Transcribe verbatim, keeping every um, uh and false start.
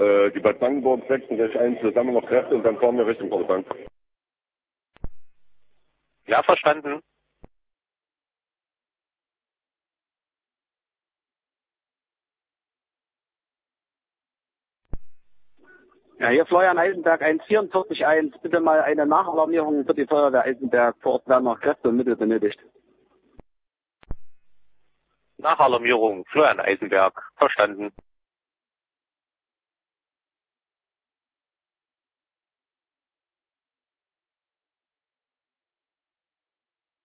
Äh, die Bad Brandenburg sechsundsechzig eins, wir sammeln noch Kräfte und dann fahren wir Richtung Portbank. Ja, verstanden. Ja, hier Florian Eisenberg eins vier vier eins. Bitte mal eine Nachalarmierung für die Feuerwehr Eisenberg. Vor Ort werden noch Kräfte und Mittel benötigt. Nachalarmierung, Florian Eisenberg, verstanden.